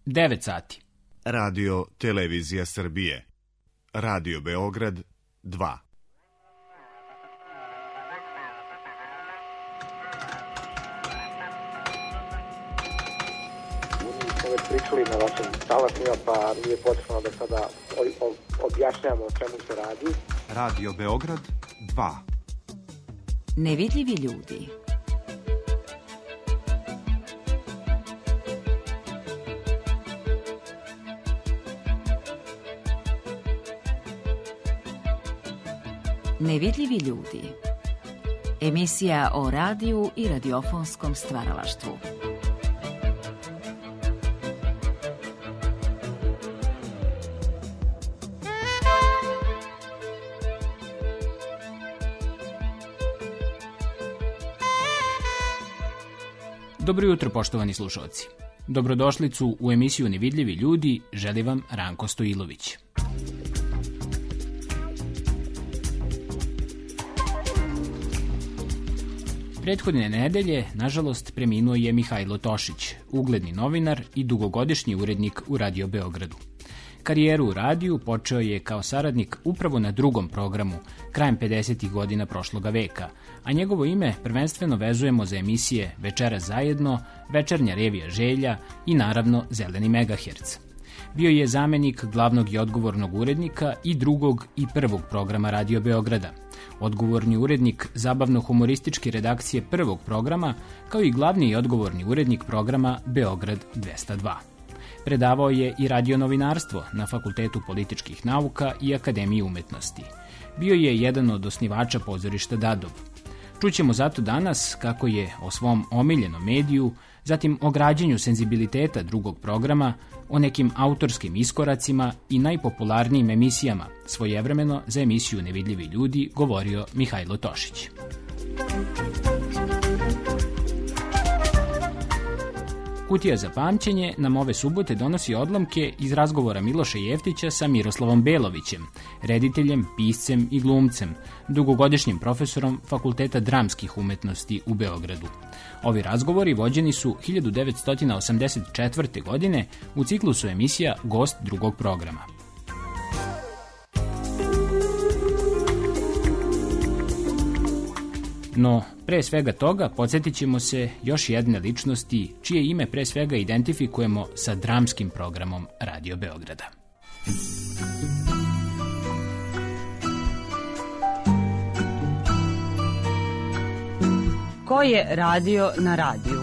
9 sati. Radio Televizija Srbije. Radio Beograd 2. Pričali na vašim talasima, pa nije potrebno da sada objašnjamo o čemu se radi. Radio Beograd 2. Nevidljivi ljudi. Nevidljivi ljudi. Emisija o radiju i radiofonskom stvaralaštvu. Dobro jutro, poštovani slušalci. Dobrodošlicu u emisiju Nevidljivi ljudi želi vam Ranko Stojilović. Prethodne nedelje, nažalost, preminuo je Mihajlo Tošić, ugledni novinar i dugogodišnji urednik u Radio Beogradu. Karijeru u radiju počeo je kao saradnik upravo na drugom programu, krajem 50. godina prošloga veka, a njegovo ime prvenstveno vezujemo za emisije Večera zajedno, Večernja revija želja i naravno Zeleni megaherc. Bio je zamenik glavnog i odgovornog urednika i drugog i prvog programa Radio Beograda, odgovorni urednik zabavno-humorističke redakcije prvog programa, kao i glavni i odgovorni urednik programa Beograd 202. Predavao je i radionovinarstvo na Fakultetu političkih nauka i Akademiji umetnosti. Bio je jedan od osnivača pozorišta Dadov. Čućemo zato danas kako je o svom omiljenom mediju, zatim o građenju senzibiliteta drugog programa, o nekim autorskim iskoracima i najpopularnijim emisijama, svojevremeno za emisiju Nevidljivi ljudi govorio Mihajlo Tošić. Kutija za pamćenje nam ove subote donosi odlomke iz razgovora Miloša Jeftića sa Miroslavom Belovićem, rediteljem, piscem i glumcem, dugogodišnjim profesorom Fakulteta dramskih umetnosti u Beogradu. Ovi razgovori vođeni su 1984. godine u ciklusu emisija Gost drugog programa. No, pre svega toga, podsjetit ćemo se još jedne ličnosti, čije ime pre svega identifikujemo sa dramskim programom Radio Beograda. Ko je radio na radiju?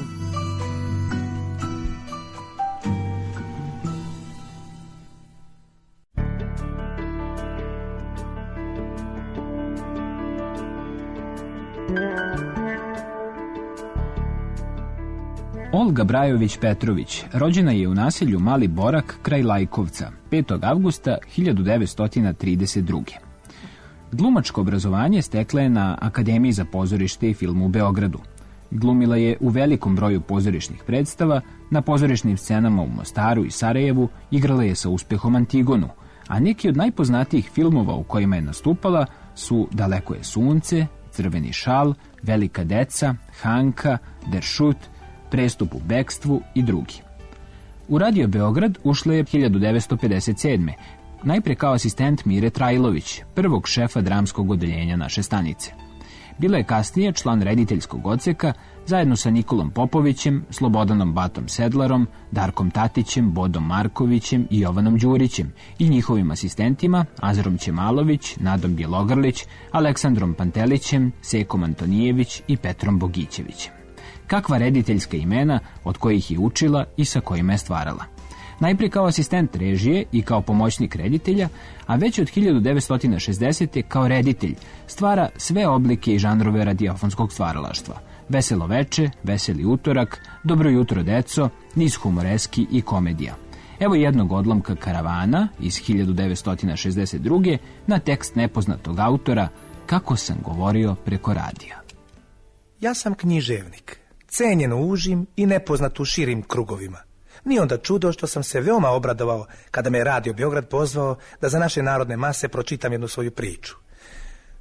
Olga Brajović-Petrović rođena je u naselju Mali Borak kraj Lajkovca 5. avgusta 1932. Glumačko obrazovanje stekla je na Akademiji za pozorište i film u Beogradu. Glumila je u velikom broju pozorišnih predstava, na pozorišnim scenama u Mostaru i Sarajevu igrala je sa uspehom Antigonu, a neki od najpoznatijih filmova u kojima je nastupala su Daleko je sunce, Crveni šal, Velika deca, Hanka, Der Šut, Prestup u bekstvu i drugi. U Radio Beograd ušla je 1957. najpre kao asistent Mire Trajlović, prvog šefa dramskog odeljenja naše stanice. Bila je kasnije član rediteljskog odseka zajedno sa Nikolom Popovićem, Slobodanom Batom Sedlarom, Darkom Tatićem, Bodom Markovićem i Jovanom Đurićem i njihovim asistentima Azarom Ćemalović, Nadom Bjelogrlić, Aleksandrom Pantelićem, Sekom Antonijević i Petrom Bogićevićem. Kakva rediteljska imena od kojih je učila i sa kojima je stvarala. Najprije kao asistent režije i kao pomoćnik reditelja, a već od 1960. kao reditelj stvara sve oblike i žanrove radiofonskog stvaralaštva. Veselo veče, Veseli utorak, Dobro jutro deco, niz humoreski i komedija. Evo jednog odlomka Karavana iz 1962. na tekst nepoznatog autora Kako sam govorio preko radija. Ja sam književnik, cenjen u užim i nepoznat u širim krugovima. Nije onda čudo što sam se veoma obradovao kada me Radio Beograd pozvao da za naše narodne mase pročitam jednu svoju priču.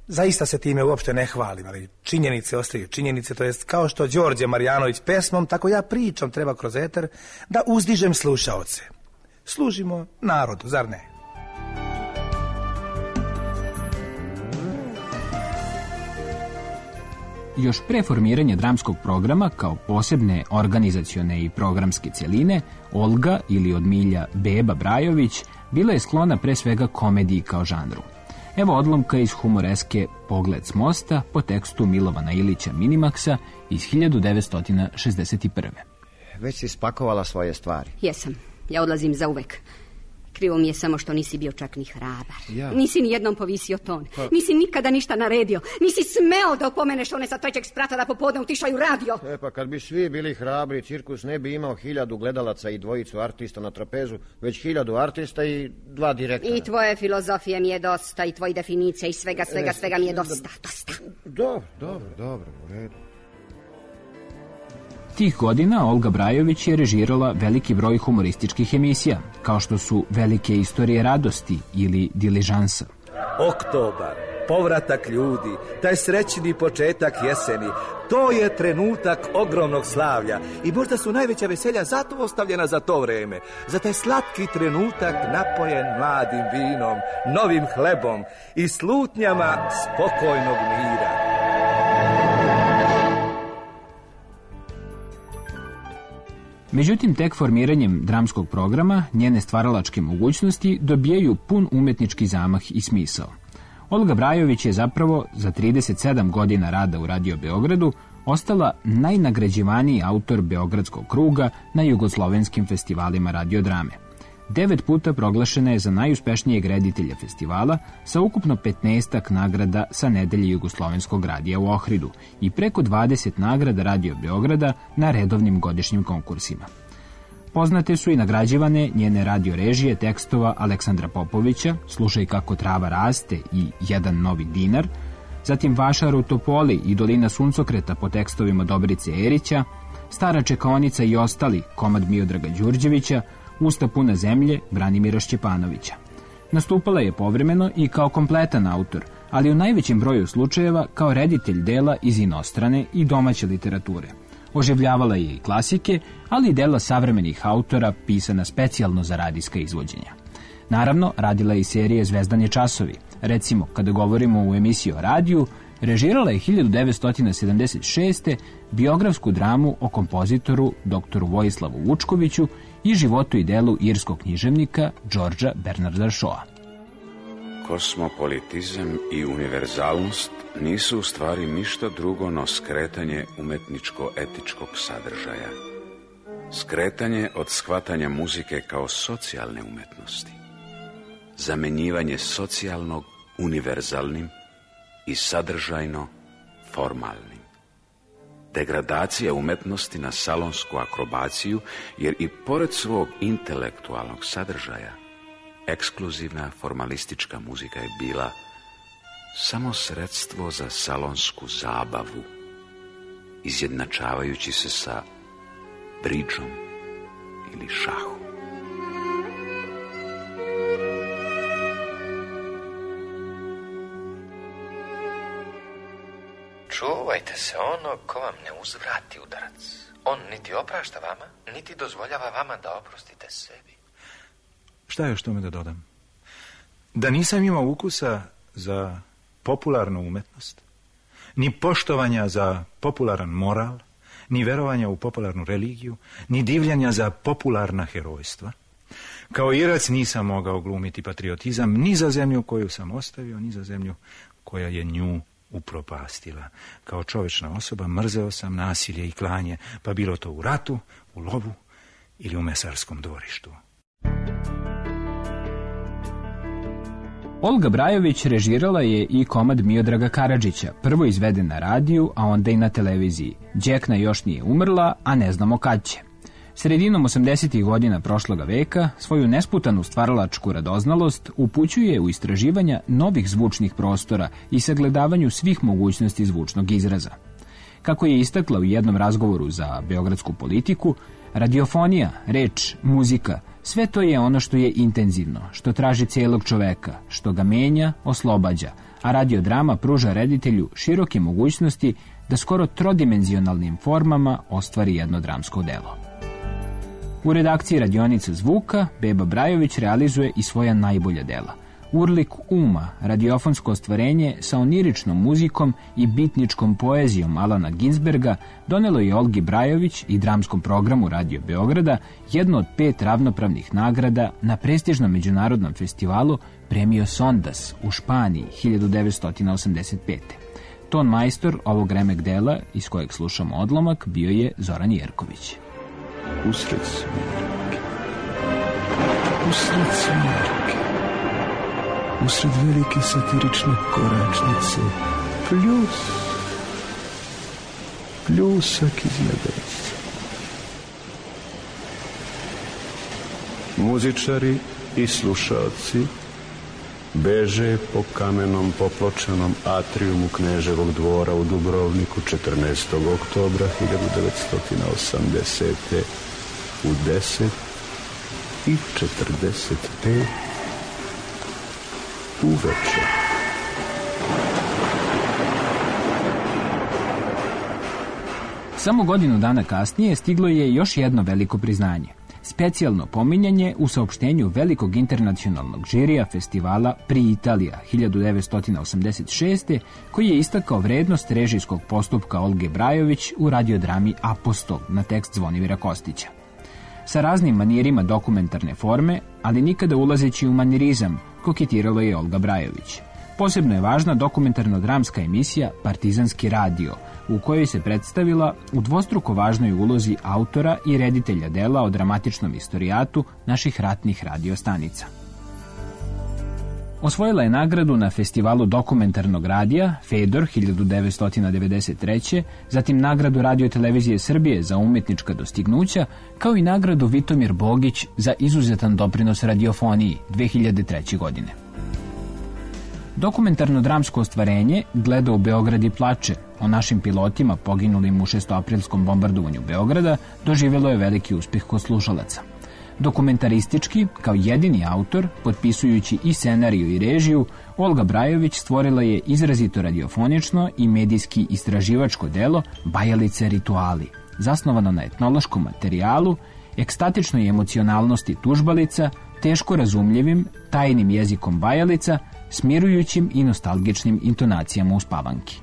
Zaista se time uopšte ne hvalim, ali činjenice ostaju činjenice, to jest kao što Đorđe Marjanović pesmom, tako ja pričom treba kroz eter da uzdižem slušaoce. Služimo narodu, zar ne? Još pre formiranja dramskog programa kao posebne organizacione i programske cjeline, Olga ili od milja Beba Brajović bila je sklona pre svega komediji kao žanru. Evo odlomka iz humoreske Pogled s mosta po tekstu Milovana Ilića Minimaksa iz 1961. Već si spakovala svoje stvari? Jesam. Ja odlazim zauvek. Krivo mi je samo što nisi bio čak ni hrabar. Ja. Nisi ni jednom povisio ton. Nisi nikada ništa naredio. Nisi smeo da opomeneš one sa trećeg sprata da popodne utišaju radio. Pa kad bi svi bili hrabri, cirkus ne bi imao 1000 gledalaca i 2 artista na trapezu, već 1000 artista i 2 direktora. I tvoje filozofije mi je dosta, i tvoje definicije, i svega mi je dosta. Dobro, u redu. Tih godina Olga Brajović je režirala veliki broj humorističkih emisija, kao što su Velike istorije radosti ili Diližansa. Oktobar, povratak ljudi, taj srećni početak jeseni, to je trenutak ogromnog slavlja i možda su najveća veselja zato ostavljena za to vreme, za taj slatki trenutak napojen mladim vinom, novim hlebom i slutnjama spokojnog mira. Međutim, tek formiranjem dramskog programa njene stvaralačke mogućnosti dobijaju pun umetnički zamah i smisao. Olga Brajović je zapravo za 37 godina rada u Radio Beogradu ostala najnagrađivaniji autor Beogradskog kruga na jugoslovenskim festivalima radiodrame. 9 puta proglašena je za najuspešnijeg reditelja festivala sa ukupno 15 nagrada sa nedelje Jugoslovenskog radija u Ohridu i preko 20 nagrada Radio Beograda na redovnim godišnjim konkursima. Poznate su i nagrađivane njene radio režije tekstova Aleksandra Popovića, Slušaj kako trava raste i Jedan novi dinar, zatim Vašar u Topoli i Dolina suncokreta po tekstovima Dobrice Erića, Stara čekaonica i ostali, komad Miodraga Đurđevića, Usta puna zemlje Branimira Šćepanovića. Nastupala je povremeno i kao kompletan autor, ali u najvećem broju slučajeva kao reditelj dela iz inostrane i domaće literature. Oživljavala je i klasike, ali i dela savremenih autora pisana specijalno za radijska izvođenja. Naravno, radila je i serije Zvezdani časovi. Recimo, kada govorimo u emisiji o radiju, režirala je 1976. biografsku dramu o kompozitoru dr. Vojislavu Vučkoviću i životu i delu irskog književnika Georgea Bernarda Shawa. Kosmopolitizam i univerzalnost nisu u stvari ništa drugo no skretanje umetničko-etičkog sadržaja. Skretanje od shvatanja muzike kao socijalne umetnosti. Zamenjivanje socijalnog univerzalnim i sadržajno formalnim. Degradacija umetnosti na salonsku akrobaciju, jer i pored svog intelektualnog sadržaja, ekskluzivna formalistička muzika je bila samo sredstvo za salonsku zabavu, izjednačavajući se sa bridžom ili šahom. Čuvajte se onog ko vam ne uzvrati udarac. On niti oprašta vama, niti dozvoljava vama da oprostite sebi. Šta još tome da dodam? Da nisam imao ukusa za popularnu umetnost, ni poštovanja za popularan moral, ni verovanja u popularnu religiju, ni divljanja za popularna herojstva. Kao Irac nisam mogao glumiti patriotizam ni za zemlju koju sam ostavio, ni za zemlju koja je nju upropastila. Kao čovečna osoba mrzeo sam nasilje i klanje, pa bilo to u ratu, u lovu ili u mesarskom dvorištu. Olga Brajović režirala je i komad Miodraga Karadžića, prvo izveden na radiju, a onda i na televiziji. Đekna još nije umrla, a ne znamo kad će. Sredinom 80. godina prošloga veka svoju nesputanu stvaralačku radoznalost upućuje u istraživanja novih zvučnih prostora i sagledavanju svih mogućnosti zvučnog izraza. Kako je istakla u jednom razgovoru za Beogradsku politiku, radiofonija, reč, muzika, sve to je ono što je intenzivno, što traži cijelog čoveka, što ga menja, oslobađa, a radiodrama pruža reditelju široke mogućnosti da skoro trodimenzionalnim formama ostvari jedno dramsko delo. U redakciji Radionica zvuka Beba Brajović realizuje i svoja najbolja dela. Urlik uma, radiofonsko ostvarenje sa oniričnom muzikom i bitničkom poezijom Alana Ginsberga, donelo je Olgi Brajović i dramskom programu Radio Beograda jednu od 5 ravnopravnih nagrada na prestižnom međunarodnom festivalu Premio Sondas u Španiji 1985. Ton majstor ovog remek dela, iz kojeg slušamo odlomak, bio je Zoran Jerković. Usred svirke, usred velike satirične koračnice, pljusak iz nebesa. Muzičari i slušalci beže po kamenom popločanom atrijumu Kneževog dvora u Dubrovniku 14. oktobra 1980. u 10:45 uveče. Samo godinu dana kasnije stiglo je još jedno veliko priznanje. Specijalno pominjanje u saopštenju velikog internacionalnog žirija festivala Pri Italija 1986. koji je istakao vrednost režijskog postupka Olge Brajović u radiodrami Apostol na tekst Zvonimira Kostića. Sa raznim manirima dokumentarne forme, ali nikada ulazeći u manirizam, koketirala je Olga Brajović. Posebno je važna dokumentarno-dramska emisija Partizanski radio, u kojoj se predstavila u dvostruko važnoj ulozi autora i reditelja dela o dramatičnom istorijatu naših ratnih radiostanica. Osvojila je nagradu na festivalu dokumentarnog radija Fedor 1993. Zatim nagradu Radio-televizije Srbije za umetnička dostignuća, kao i nagradu Vitomir Bogić za izuzetan doprinos radiofoniji 2003. godine. Dokumentarno-dramsko ostvarenje Gleda u Beograd i plače o našim pilotima poginulim u 6-aprilskom bombardovanju Beograda doživjelo je veliki uspeh kod slušalaca. Dokumentaristički, kao jedini autor, potpisujući i scenariju i režiju, Olga Brajović stvorila je izrazito radiofonično i medijski istraživačko delo Bajalice rituali, zasnovano na etnološkom materijalu, ekstatičnoj emocionalnosti tužbalica, teško razumljivim, tajnim jezikom bajalica, smirujućim i nostalgičnim intonacijama uspavanki.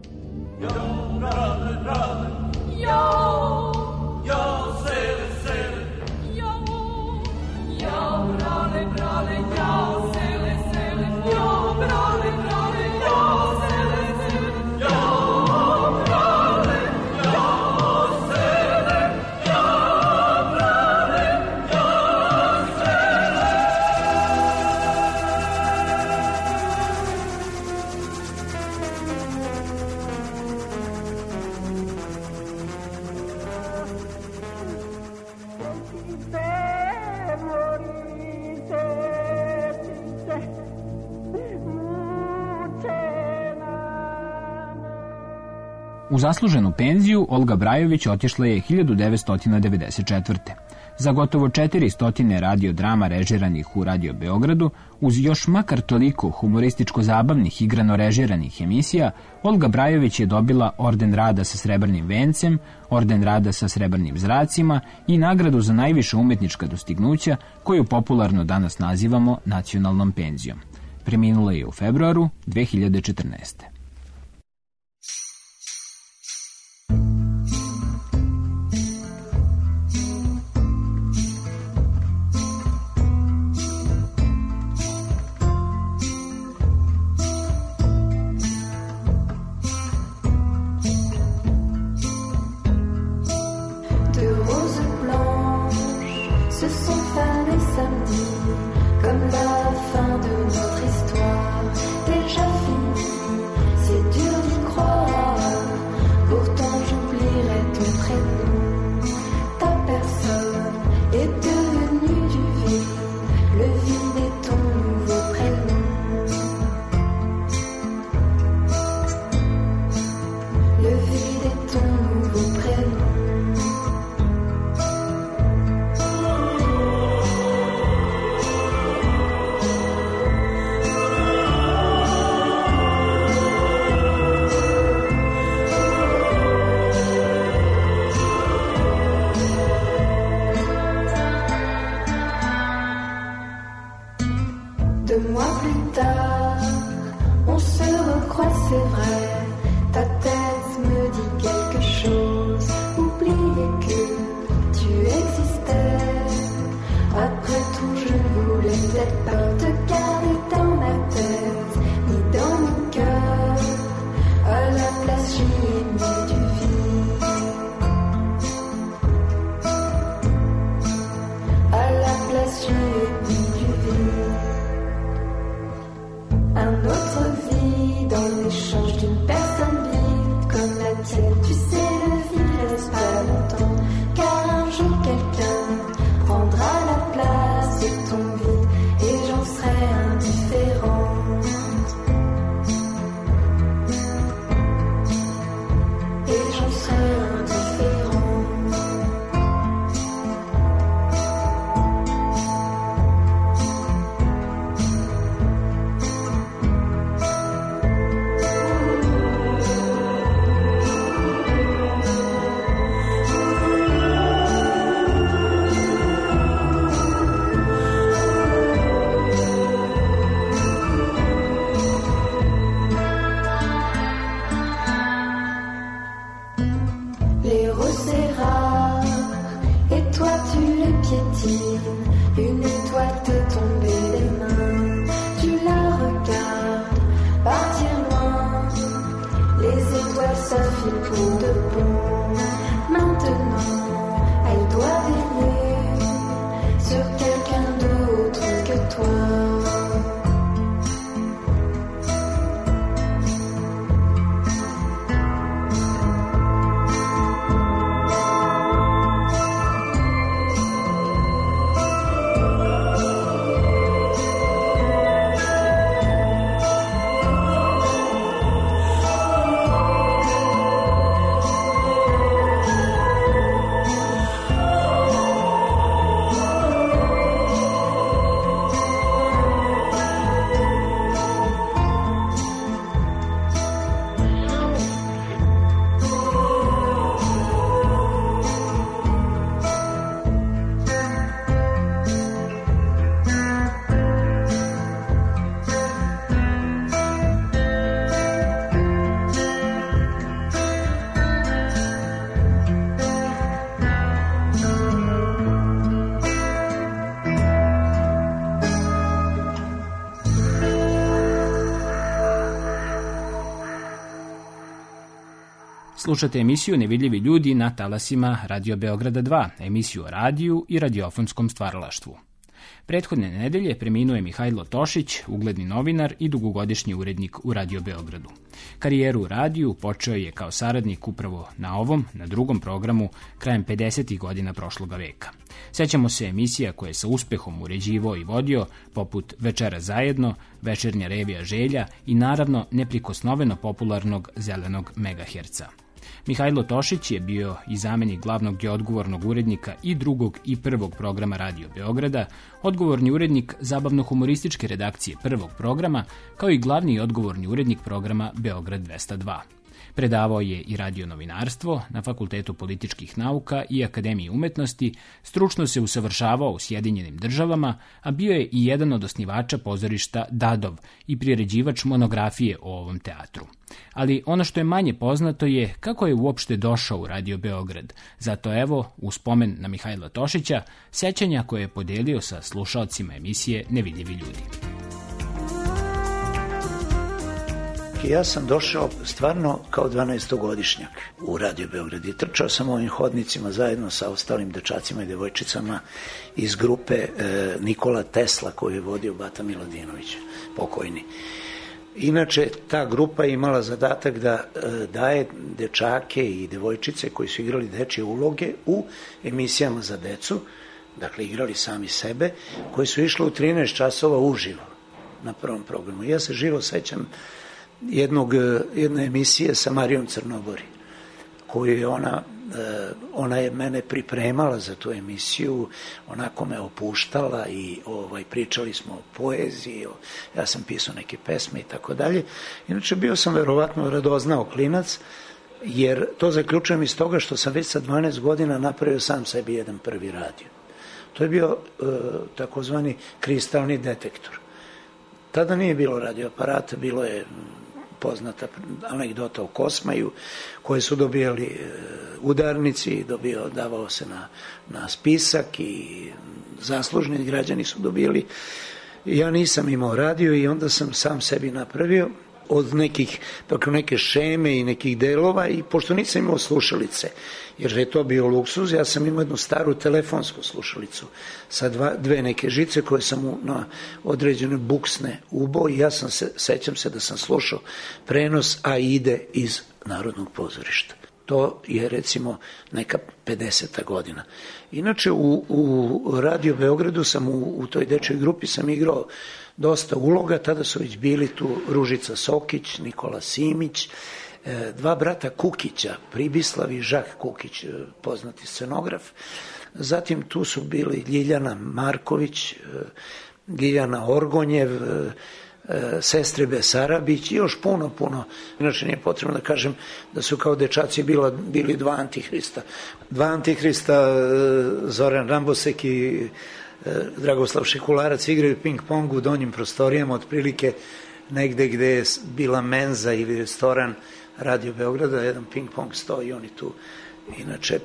U zasluženu penziju Olga Brajović otišla je 1994. Za gotovo 400 radiodrama režiranih u Radio Beogradu, uz još makar toliko humorističko-zabavnih igrano-režiranih emisija, Olga Brajović je dobila Orden rada sa srebrnim vencem, Orden rada sa srebrnim zracima i nagradu za najviša umetnička dostignuća, koju popularno danas nazivamo nacionalnom penzijom. Preminula je u februaru 2014. 2 mois plus tard, on se recroise, c'est vrai. Ta tête me dit quelque chose. Oubliez que tu existais. Après tout, je ne voulais peut-être pas te garder dans ma tête, ni dans mon cœur. À la place, j'y ai mis du vide. À la place, j'y ai mis du vide. Un autre vide en échange d'une personne vide comme la tienne. Tu sais, le vide reste pas longtemps, car un jour quelqu'un prendra la place de ton vide et j'en serai indifférente. Et j'en serai indifférente. Une étoile t'est tombée des mains, tu la regardes partir loin. Les étoiles s'affilent pour de bon. Maintenant, elle doit veiller sur quelqu'un d'autre que toi. Slušate emisiju Nevidljivi ljudi na talasima Radio Beograda 2, emisiju o radiju i radiofonskom stvaralaštvu. Prethodne nedelje preminuo je Mihajlo Tošić, ugledni novinar i dugogodišnji urednik u Radio Beogradu. Karijeru u radiju počeo je kao saradnik upravo na drugom programu krajem 50. godina prošloga veka. Sećamo se emisija koje je sa uspehom uređivao i vodio, poput Večera zajedno, Večernja revija Želja i naravno neprikosnoveno popularnog Zelenog megaherca. Mihajlo Tošić je bio i zamenik glavnog i odgovornog urednika i drugog i prvog programa Radio Beograda, odgovorni urednik zabavno-humorističke redakcije prvog programa, kao i glavni i odgovorni urednik programa Beograd 202. Predavao je i radio novinarstvo na Fakultetu političkih nauka i Akademiji umetnosti, stručno se usavršavao u Sjedinjenim Državama, a bio je i jedan od osnivača pozorišta Dadov i priređivač monografije o ovom teatru. Ali ono što je manje poznato je kako je uopšte došao u Radio Beograd. Zato evo, u spomen na Mihajla Tošića, sećanja koje je podelio sa slušaocima emisije Nevidljivi ljudi. Ja sam došao stvarno kao 12-godišnjak u Radio Beograd i trčao sam ovim hodnicima zajedno sa ostalim dečacima i devojčicama iz grupe Nikola Tesla koju je vodio Bata Miladinović, pokojni. Inače, ta grupa je imala zadatak da daje dečake i devojčice koji su igrali dečje uloge u emisijama za decu, dakle igrali sami sebe, koji su išli u 13 časova uživo na prvom programu. Ja se živo sećam jedne emisije sa Marijom Crnobori, koju je ona je mene pripremala za tu emisiju, onako me opuštala i pričali smo o poeziji, ja sam pisao neke pesme i tako dalje. Inače, bio sam verovatno radoznao klinac, jer to zaključujem iz toga što sam već sa 12 godina napravio sam sebi jedan prvi radio. To je bio takozvani kristalni detektor. Tada nije bilo radioaparata, bilo je poznata anegdota o Kosmaju, koje su dobijali udarnici, davao se na spisak i zaslužni građani su dobili. Ja nisam imao radio i onda sam sam sebi napravio od neke šeme i nekih delova, i pošto nisam imao slušalice, jer je to bio luksuz, ja sam imao jednu staru telefonsku slušalicu sa dve neke žice koje sam na određene buksne ubo, i ja sećam se da sam slušao prenos Aide iz Narodnog pozorišta. To je recimo neka 50. godina. Inače u Radio Beogradu sam u toj dečjoj grupi sam igrao dosta uloga, tada su već bili tu Ružica Sokić, Nikola Simić, dva brata Kukića, Pribislav i Žak Kukić, poznati scenograf. Zatim tu su bili Ljiljana Marković, Ljiljana Orgonjev, sestre Besarabić i još puno. Inače nije potrebno da kažem da su kao dečaci bili dva antihrista. Dva antihrista, Zoran Rambosek i Dragoslav Šekularac, igraju ping-pong u donjim prostorijama, otprilike negde gde je bila menza ili restoran Radio Beograda, jedan ping-pong stoji, oni tu. Inače,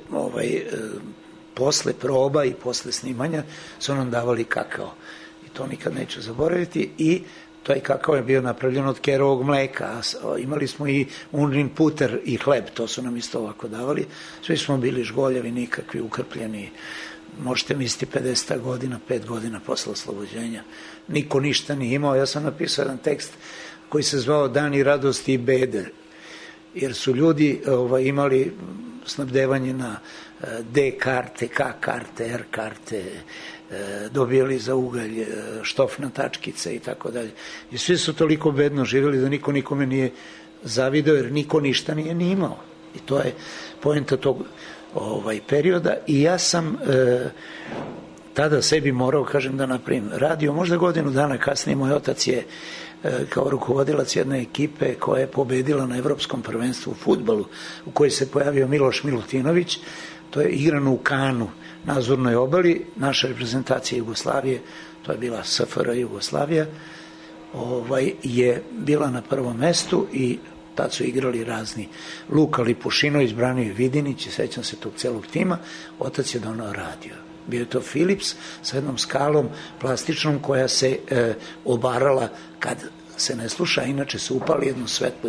posle proba i posle snimanja su nam davali kakao. I to nikad neću zaboraviti. I taj kakao je bio napravljen od kerovog mleka. Imali smo i unrin puter i hleb, to su nam isto ovako davali. Svi smo bili žgoljavi, nikakvi, ukrpljeni. Možete misliti 50. godina, 5 godina posle oslobođenja. Niko ništa nije imao. Ja sam napisao jedan tekst koji se zvao Dani radosti i bede, jer su ljudi imali snabdevanje na D karte, K karte, R karte, dobijali za ugalj štofna tačkice i tako dalje. I svi su toliko bedno živjeli da niko nikome nije zavideo, jer niko ništa nije ni imao. I to je poenta tog perioda. I ja sam tada sebi morao, kažem, da napravim radio. Možda godinu dana kasnije moj otac je kao rukovodilac jedne ekipe koja je pobedila na Evropskom prvenstvu u fudbalu, u kojoj se pojavio Miloš Milutinović. To je igrano u Kanu, na Azurnoj obali. Naša reprezentacija Jugoslavije, to je bila SFRJ Jugoslavija, je bila na prvom mestu i tad su igrali razni. Luka Lipušinović, Branimir Vidinić, i sećam se tog celog tima. Otac je donao radio. Bio je to Philips sa jednom skalom plastičnom koja se obarala kad se ne sluša, inače se upali jedno svetlo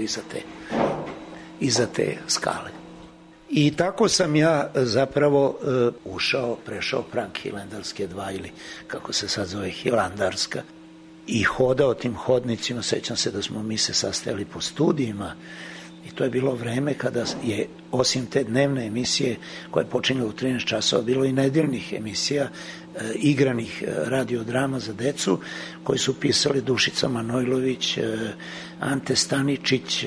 iza te skale. I tako sam ja zapravo prešao prag Hilandarske 2, ili kako se sad zove Hilandarska, i hodao tim hodnicima. Sećam se da smo mi se sastajali po studijima, i to je bilo vreme kada je, osim te dnevne emisije koja je počinjala u 13 časova, bilo i nedeljnih emisija, igranih radiodrama za decu, koji su pisali Dušica Manojlović, Ante Staničić,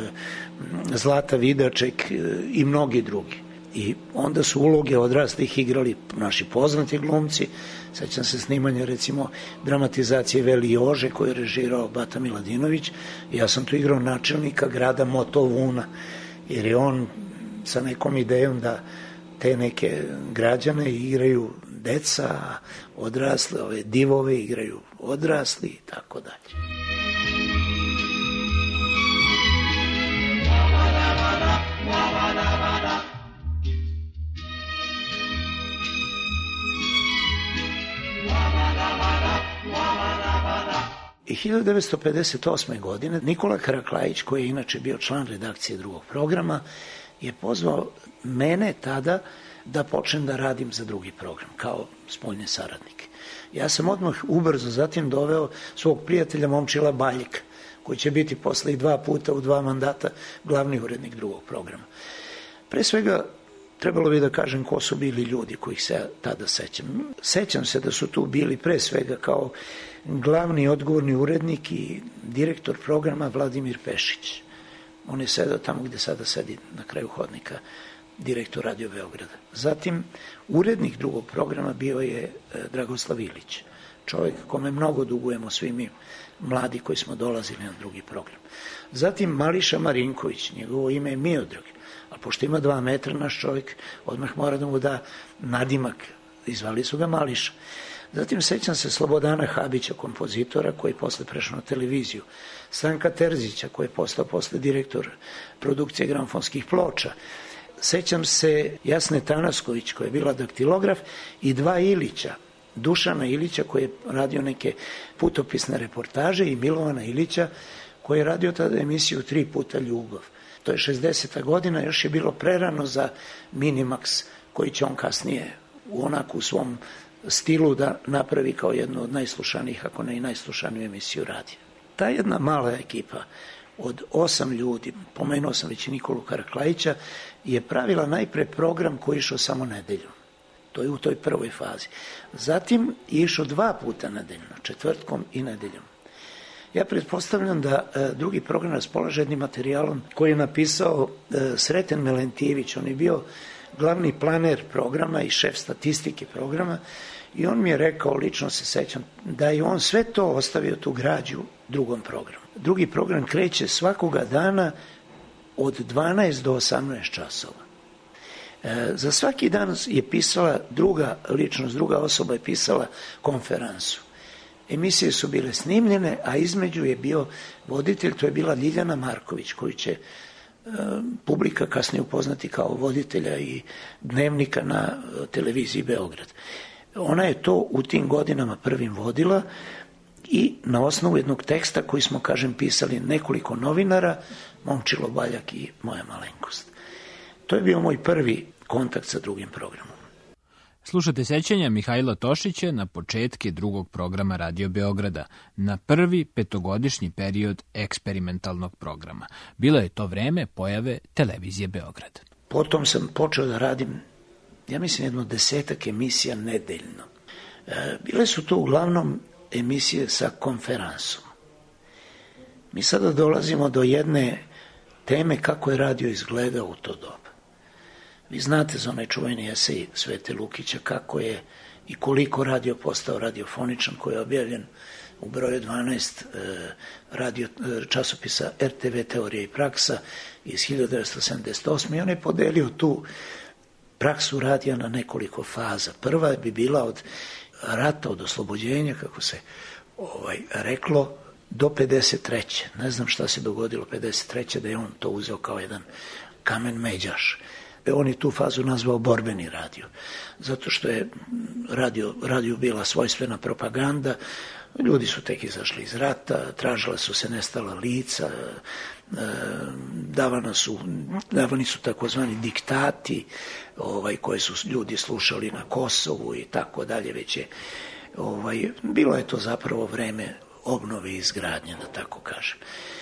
Zlata Vidaček i mnogi drugi. I onda su uloge odraslih igrali naši poznati glumci. Sećam se snimanja, recimo, dramatizacije Veli Jože, koju je režirao Bata Miladinović. Ja sam tu igrao načelnika grada Motovuna, jer je on sa nekom idejom da te neke građane igraju deca, odrasle, ove divove igraju odrasli i tako dalje. I 1958. godine Nikola Karaklajić, koji je inače bio član redakcije Drugog programa, je pozvao mene tada da počnem da radim za Drugi program, kao spoljne saradnike. Ja sam odmah ubrzo zatim doveo svog prijatelja Momčila Baljika, koji će biti posle i 2 puta u 2 mandata glavni urednik Drugog programa. Pre svega, trebalo bi da kažem ko su bili ljudi kojih se ja tada sećam. Sećam se da su tu bili pre svega kao glavni odgovorni urednik i direktor programa Vladimir Pešić. On je sedao tamo gde sada sedi na kraju hodnika, direktor Radio Beograda. Zatim, urednik Drugog programa bio je Dragoslav Ilić, čovjek kome mnogo dugujemo svi mi mladi koji smo dolazili na Drugi program. Zatim Mališa Marinković, njegovo ime je Miodrag, a pošto ima 2 metra naš čovjek, odmah mora da mu da nadimak, izvali su ga Mališa. Zatim sećam se Slobodana Habića, kompozitora, koji je posle prešao na televiziju. Stanka Terzića, koji je postao posle direktor produkcije gramofonskih ploča. Sećam se Jasne Tanasković, koja je bila daktilograf, i dva Ilića. Dušana Ilića, koji je radio neke putopisne reportaže, i Milovana Ilića, koji je radio tada emisiju 3 puta ljubav. To je 60. godina, još je bilo prerano za Minimax, koji će on kasnije u svom stilu da napravi kao jednu od najslušanijih, ako ne i najslušaniju emisiju radija. Ta jedna mala ekipa od 8 ljudi, pomenuo sam već Nikolu Karaklajića, je pravila najpre program koji je išao samo nedeljom. To je u toj prvoj fazi. Zatim je išao 2 puta nedeljno, četvrtkom i nedeljom. Ja pretpostavljam da drugi program raspolaže jednim materijalom koji je napisao Sreten Melentijević. On je bio glavni planer programa i šef statistike programa i on mi je rekao, lično se sećam, da je on sve to ostavio, tu građu, drugom programu. Drugi program kreće svakoga dana od 12 do 18 časova. Za svaki dan je pisala druga ličnost, druga osoba je pisala konferansu. Emisije su bile snimljene, a između je bio voditelj, to je bila Ljiljana Marković, koju će publika kasnije upoznati kao voditelja i dnevnika na televiziji Beograd. Ona je to u tim godinama prvim vodila i na osnovu jednog teksta koji smo, kažem, pisali nekoliko novinara, Momčilo Baljak i moja malenkost. To je bio moj prvi kontakt sa drugim programom. Slušate sećanja Mihajla Tošića na početke drugog programa Radio Beograda, na prvi 5-godišnji period eksperimentalnog programa. Bilo je to vreme pojave televizije Beograd. Potom sam počeo da radim, ja mislim, 10 emisija nedeljno. Bile su to uglavnom emisije sa konferansom. Mi sada dolazimo do jedne teme kako je radio izgledao u to doba. Vi znate za onaj čuveni esej Svete Lukića kako je i koliko radio postao radiofoničan, koji je objavljen u broju 12 časopisa RTV Teorija i praksa iz 1978. I on je podelio tu praksu radija na nekoliko faza. Prva bi bila od rata, od oslobođenja, kako se reklo, do 53. Ne znam šta se dogodilo 53. da je on to uzeo kao jedan kamen međaš. On je tu fazu nazvao borbeni radio, zato što je radio bila svojstvena propaganda, ljudi su izašli iz rata, tražila su se nestala lica, davani su takozvani diktati koje su ljudi slušali na Kosovu i tako dalje, već je bilo je to zapravo vreme obnove i izgradnje, da tako kažem.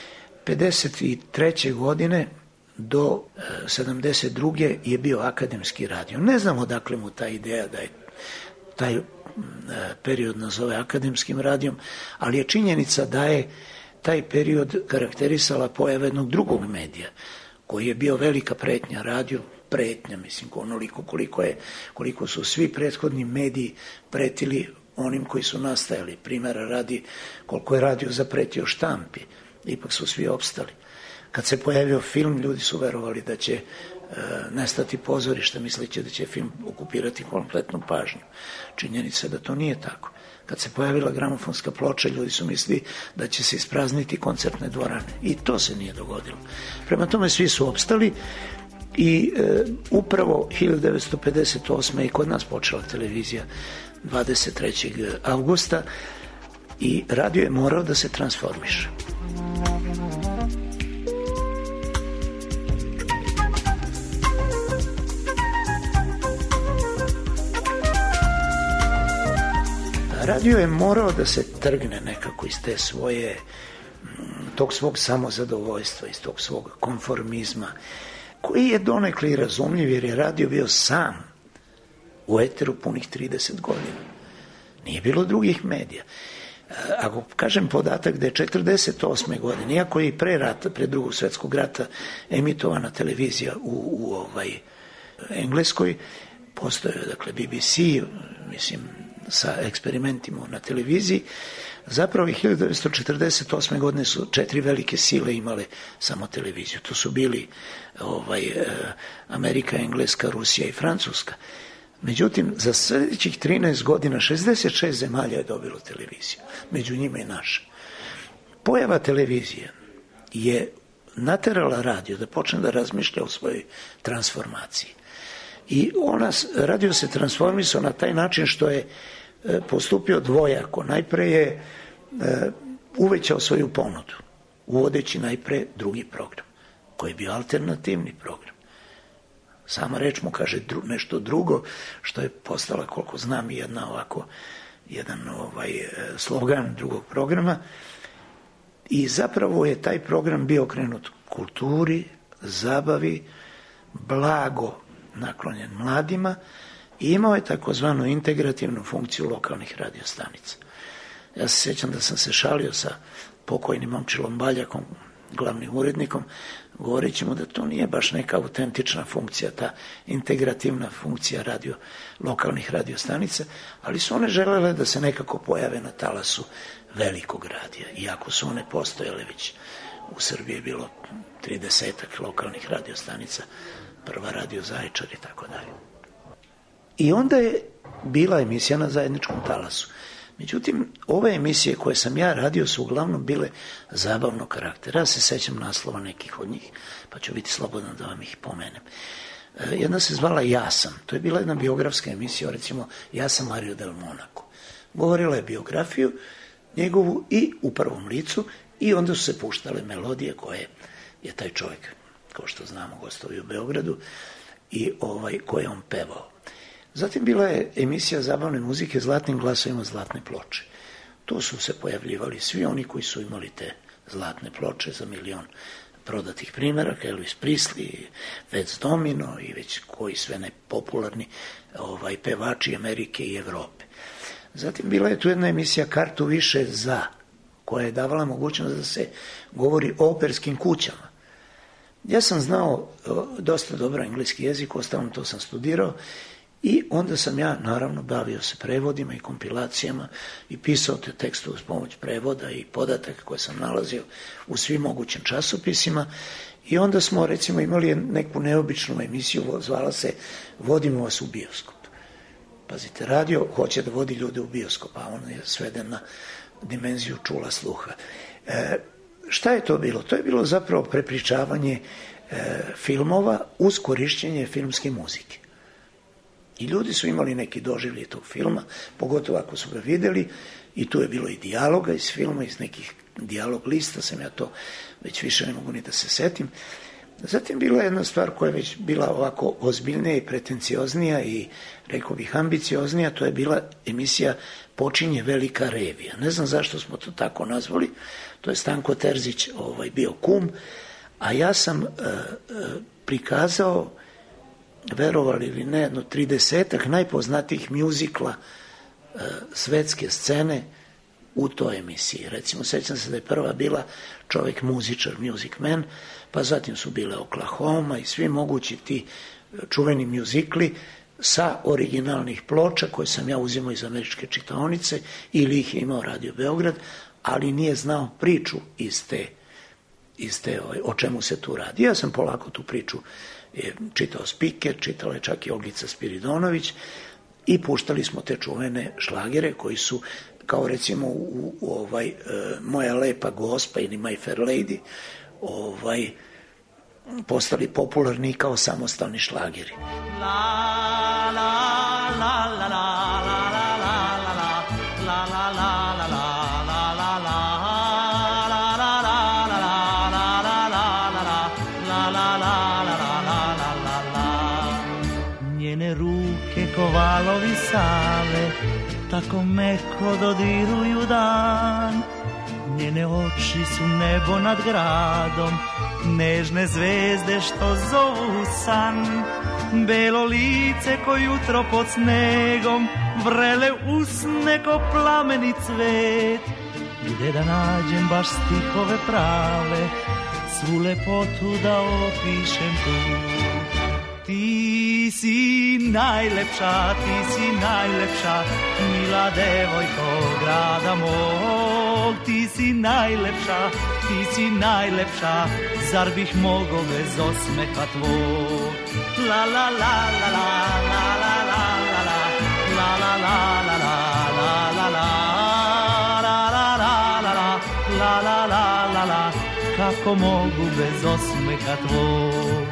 53. godine do 72. je bio akademski radio. Ne znam odakle mu ta ideja da je taj period nazove akademskim radijom, ali je činjenica da je taj period karakterisala pojava jednog drugog medija, koji je bio velika pretnja radiju, pretnja, mislim, onoliko koliko su svi prethodni mediji pretili onim koji su nastajali. Primjera radi, koliko je radio zapretio štampi, ipak su svi opstali. Kad se pojavio film, ljudi su verovali da će nestati pozorište, misleći da će film okupirati kompletnu pažnju. Činjenica je da to nije tako. Kad se pojavila gramofonska ploča, ljudi su mislili da će se isprazniti koncertne dvorane. I to se nije dogodilo. Prema tome svi su opstali i upravo 1958. je kod nas počela televizija 23. avgusta i radio je morao da se transformiše. Radio je morao da se trgne nekako iz te tog svog samozadovoljstva, iz tog svog konformizma, koji je donekle i razumljiv, jer je radio bio sam u eteru punih 30 godina. Nije bilo drugih medija. Ako kažem podatak da je 48. godine, iako je i pre drugog svjetskog rata emitovana televizija u Engleskoj, postojao je, dakle, BBC, mislim, sa eksperimentima na televiziji, zapravo 1948. godine su 4 velike sile imale samo televiziju. To su bili Amerika, Engleska, Rusija i Francuska. Međutim, za sljedećih 13 godina 66 zemalja je dobilo televiziju, među njima i naša. Pojava televizije je naterala radio da počne da razmišlja o svojoj transformaciji. I radio se transformisao na taj način što je postupio dvojako. Najpre je uvećao svoju ponudu, uvodeći najpre drugi program, koji je bio alternativni program. Sama reč mu kaže nešto drugo, što je postala, koliko znam, jedan slogan drugog programa. I zapravo je taj program bio okrenut kulturi, zabavi, blago naklonjen mladima i imao je takozvanu integrativnu funkciju lokalnih radiostanica. Ja se sjećam da sam se šalio sa pokojnim Momčilom Baljakom, glavnim urednikom, govoreći mu da to nije baš neka autentična funkcija, ta integrativna funkcija lokalnih radiostanica, ali su one želele da se nekako pojave na talasu velikog radija, iako su one postojale već. U Srbiji je bilo 30-ak lokalnih radiostanica, prva Radio Zaječar i tako dalje. I onda je bila emisija na zajedničkom talasu. Međutim, ove emisije koje sam ja radio su uglavnom bile zabavnog karaktera. Ja se sećam naslova nekih od njih, pa ću biti slobodan da vam ih pomenem. Jedna se zvala Ja sam. To je bila jedna biografska emisija, recimo Ja sam Mario del Monaco. Govorila je biografiju njegovu i u prvom licu i onda su se puštale melodije koje je taj čovjek, kao što znamo, gostovio u Beogradu i koje on pevao. Zatim bila je emisija zabavne muzike Zlatnim glasovima zlatne ploče. Tu su se pojavljivali svi oni koji su imali te zlatne ploče za 1.000.000 prodatih primjeraka, Elvis Presley, Fats Domino i već koji sve nepopularni pevači Amerike i Evrope. Zatim bila je tu jedna emisija Kartu više za, koja je davala mogućnost da se govori o operskim kućama. Ja sam znao dosta dobro engleski jezik, ostalom to sam studirao, i onda sam ja, naravno, bavio se prevodima i kompilacijama i pisao te tekste uz pomoć prevoda i podataka koje sam nalazio u svim mogućim časopisima. I onda smo, recimo, imali neku neobičnu emisiju, zvala se Vodimo vas u bioskop. Pazite, radio hoće da vodi ljude u bioskop, a on je sveden na dimenziju čula sluha. Šta je to bilo? To je bilo zapravo prepričavanje filmova uz korišćenje filmske muzike. I ljudi su imali neki doživljaj tog filma, pogotovo ako su ga vidjeli, i tu je bilo i dijaloga iz filma, iz nekih dijalog lista, sam ja to već više ne mogu ni da se setim. Zatim bila je jedna stvar koja je već bila ovako ozbiljnija i pretencioznija i, rekao bih, ambicioznija, to je bila emisija Počinje velika revija. Ne znam zašto smo to tako nazvali, to je Stanko Terzić bio kum, a ja sam prikazao, verovali ili ne, 30-ak najpoznatijih mjuzikla svetske scene u toj emisiji. Recimo, sećam se da je prva bila Čovjek muzičar, Music Man, pa zatim su bile Oklahoma i svi mogući ti čuveni mjuzikli sa originalnih ploča koje sam ja uzimao iz američke čitaonice ili ih je imao Radio Beograd, ali nije znao priču iz te o čemu se tu radi. Ja sam polako tu priču čitao Spiker, čitala je čak i Olgica Spiridonović i puštali smo te čuvene šlagere koji su, kao recimo u Moja lepa gospa ili My Fair Lady, postali popularni kao samostalni šlageri. Njene ruke ko valovi Save tako meko dodiruju dan. Njene oči su nebo nad gradom, nežne zvezde što zovu san. Belo lice ko jutro pod snegom, vrele usne ko plameni cvet. Gde da nađem baš stihove prave, svu lepotu da opišem tu. Ti si najlepša, mila devojko grada mog. Ti si najlepša, zar bih mogo bez osmeha tvog. La la la la la la la la la. Kako mogu bez osmeha tvog.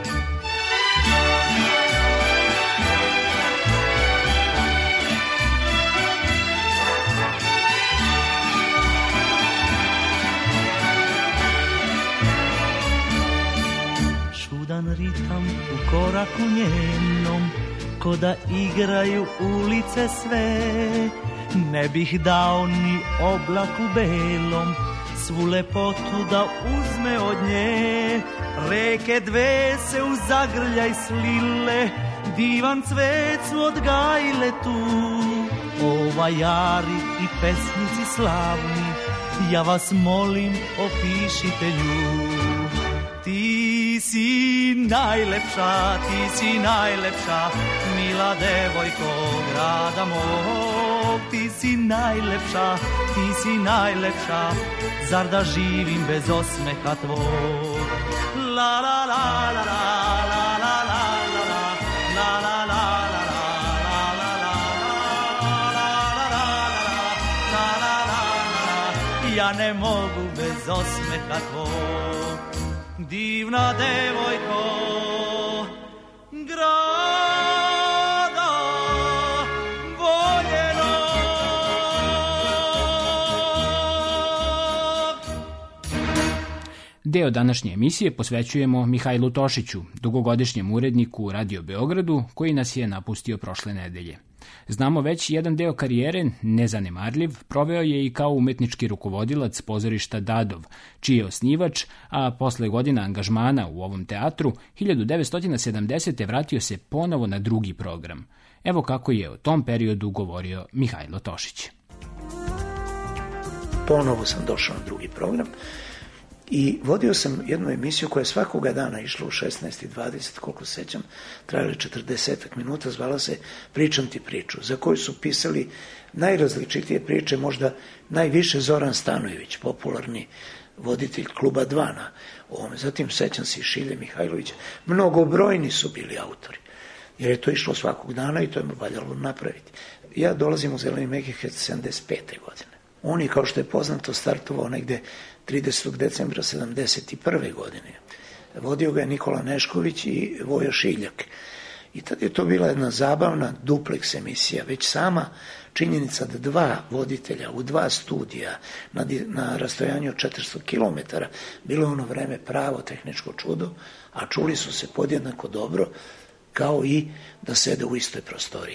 Čudan ritam u koraku njenom, ko da igraju ulice sve. Ne bih dao ni oblaku belom svu lepotu da uzme od nje. Reke dve se u zagrljaj slile, divan cvet su odgajile tu. O vajari i pesnici slavni, ja vas molim opišite nju. Ti si najlepša, ti si najlepša, mila devojko grada mog. Ti si najlepša, ti si najlepša, zar da živim bez osmeha tvog. La la la la la la la la la la la la. Ja ne mogu bez osmeha tvog, divna devojko grada voljenog. Deo današnje emisije posvećujemo Mihajlu Tošiću, dugogodišnjem uredniku u Radio Beogradu, koji nas je napustio prošle nedelje. Znamo već jedan deo karijere, nezanemarljiv, proveo je i kao umetnički rukovodilac pozorišta Dadov, čiji je osnivač, a posle godina angažmana u ovom teatru, 1970. vratio se ponovo na drugi program. Evo kako je o tom periodu govorio Mihajlo Tošić. Ponovo sam došao na drugi program i vodio sam jednu emisiju koja je svakoga dana išla u 16:20, koliko sećam, trajali 40 minuta, zvala se Pričam ti priču, za koju su pisali najrazličitije priče, možda najviše Zoran Stanojević, popularni voditelj Kluba 2 na ovome. Zatim sećam se i Šilje Mihajlovića. Mnogobrojni su bili autori, jer je to išlo svakog dana i to je valjalo napraviti. Ja dolazim u Zeleni Megaherc 75. godine. On je, kao što je poznato, startovao negde 30. decembra 71. godine. Vodio ga je Nikola Nešković i Voja Šiljak. I tad je to bila jedna zabavna dupleks emisija. Već sama činjenica da dva voditelja u dva studija na rastojanju od 400 km bilo je ono vreme pravo tehničko čudo, a čuli su se podjednako dobro kao i da sede u istoj prostoriji.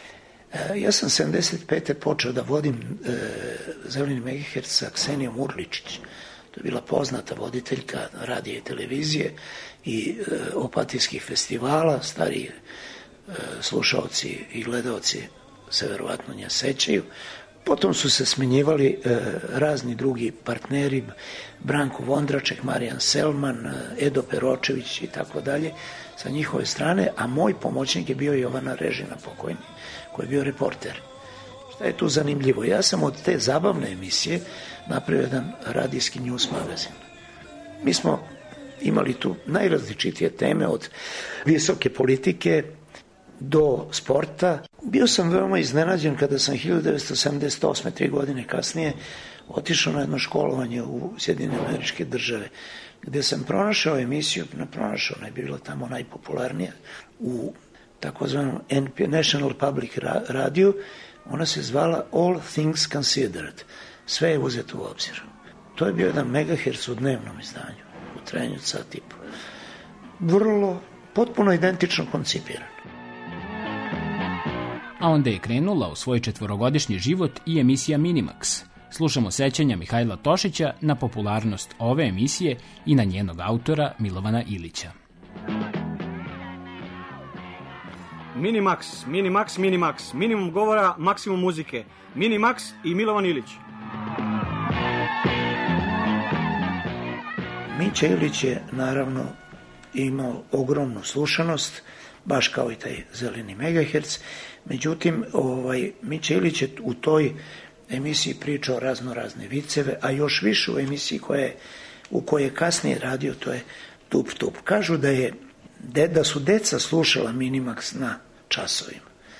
Ja sam 75. počeo da vodim Zeleni Megaherc sa Ksenijom Urličić. To je bila poznata voditeljka radija i televizije i opatijskih festivala. Stariji slušaoci i gledaoci se verovatno nje sećaju. Potom su se smenjivali razni drugi partneri, Branko Vondraček, Marijan Selman, Edo Peročević i tako dalje sa njihove strane, a moj pomoćnik je bio Jovana Režina, pokojni, koji je bio reporter. Šta je tu zanimljivo? Ja sam od te zabavne emisije napravio jedan radijski news magazin. Mi smo imali tu najrazličitije teme, od visoke politike do sporta. Bio sam veoma iznenađen kada sam 1978. 3 godine kasnije, otišao na jedno školovanje u Sjedinjene Američke Države, gde sam pronašao emisiju, ona je bila tamo najpopularnija, u takozvanom National Public Radio. Ona se zvala All Things Considered. Sve je uzeto u obzir. To je bio jedan megaherc u dnevnom izdanju, u trajanju od sat i po. Vrlo, potpuno identično koncipiran. A onda je krenula u svoj 4-godišnji život i emisija Minimax. Slušamo sećanja Mihajla Tošića na popularnost ove emisije i na njenog autora Milovana Ilića. Minimax, Minimax, Minimax, minimum govora, maksimum muzike. Minimax i Milovan Ilić. Mića Ilić je naravno imao ogromnu slušanost, baš kao i taj Zeleni Megaherc. Međutim, Mića Ilić je u toj emisiji pričao razne viceve, a još više u emisiji u kojoj je kasnije radio, to je Tup Tup. Kažu da su deca slušala Minimax na časovima.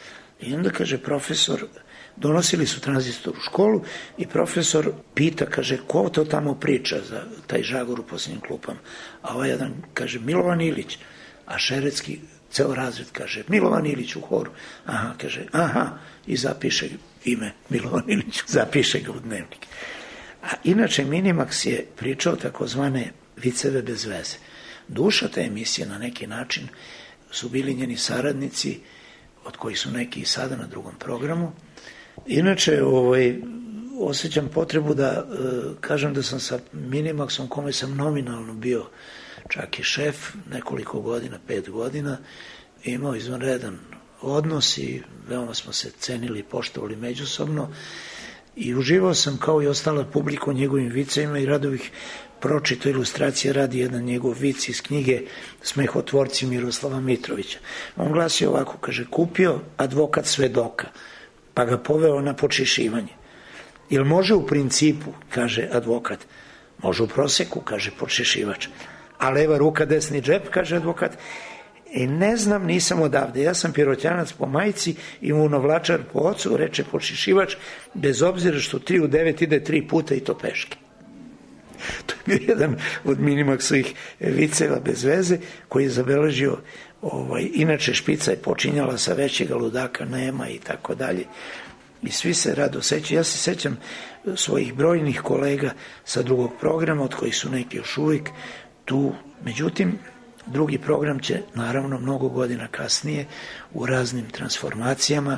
I onda, kaže, profesor, donosili su tranzistor u školu i profesor pita, kaže, ko to tamo priča za taj žagor u posljednjim klupama? A ovaj jedan kaže, Milovan Ilić, a Šerecki, ceo razred, kaže, Milovan Ilić u horu. Aha, kaže, i zapiše ime Milovan Ilić, zapiše ga u dnevnik. A inače, Minimax je pričao takozvane viceve bez veze. Duša te emisije na neki način su bili njeni saradnici, od kojih su neki i sada na drugom programu. Inače, osjećam potrebu da kažem da sam sa Minimaxom, kome sam nominalno bio čak i šef nekoliko godina, 5 godina, imao izvanredan odnos i veoma smo se cenili i poštovali međusobno i uživao sam kao i ostala publika u njegovim vicevima i rado bih pročito ilustracije radi jedan njegov vic iz knjige Smehotvorci Miroslava Mitrovića. On glasi ovako, kaže, kupio advokat svedoka, pa ga poveo na počišivanje. Jel može u principu, kaže advokat, može u proseku, kaže počišivač, a leva ruka desni džep, kaže advokat, ne znam, nisam odavde, ja sam pirotjanac po majci i imunovlačar po ocu, reče počišivač, bez obzira što 3 u 9 ide 3 puta i to peške. To je bio jedan od Minimaxovih viceva bez veze koji je zabeležio, inače špica je počinjala sa većega ludaka nema i tako dalje. I svi se rado sećaju. Ja se sećam svojih brojnih kolega sa drugog programa, od kojih su neki još uvijek tu. Međutim, drugi program će naravno mnogo godina kasnije u raznim transformacijama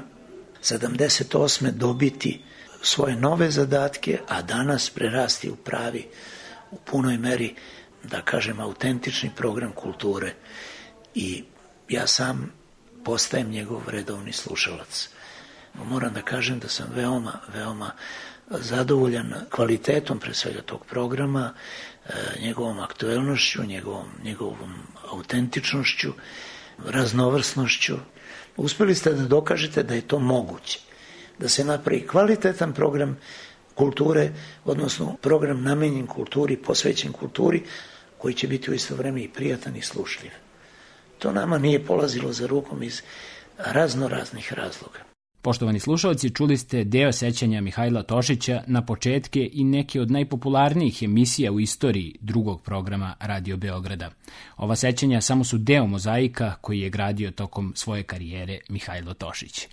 78. dobiti svoje nove zadatke, a danas prerasti u pravi, u punoj meri, da kažem, autentični program kulture. I ja sam postajem njegov redovni slušalac. Moram da kažem da sam veoma zadovoljan kvalitetom pre svega tog programa, njegovom aktuelnošću, njegovom autentičnošću, raznovrsnošću. Uspeli ste da dokažete da je to moguće, da se napravi kvalitetan program kulture, odnosno program namenjen kulturi, posvećen kulturi, koji će biti u isto vreme i prijatan i slušljiv. To nama nije polazilo za rukom iz raznih razloga. Poštovani slušalci, čuli ste deo sećanja Mihajla Tošića na početke i neke od najpopularnijih emisija u istoriji drugog programa Radio Beograda. Ova sećanja samo su deo mozaika koji je gradio tokom svoje karijere Mihajlo Tošić.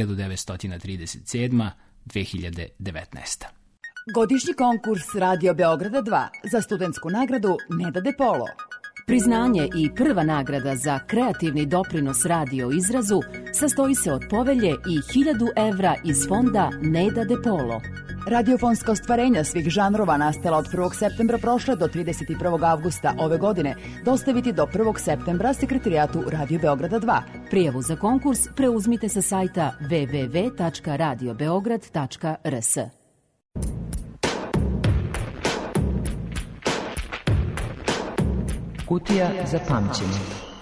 1937. 2019. Godišnji konkurs Radio Beograda 2 za studentsku nagradu Neda De Polo. Priznanje i prva nagrada za kreativni doprinos radio izrazu sastoji se od povelje i 1000 evra iz fonda Neda De Polo. Radiofonska ostvarenja svih žanrova nastala od 1. septembra prošle do 31. avgusta ove godine dostaviti do 1. septembra sekretarijatu Radio Beograda 2. Prijavu za konkurs preuzmite sa sajta www.radiobeograd.rs. Kutija za pamćenje.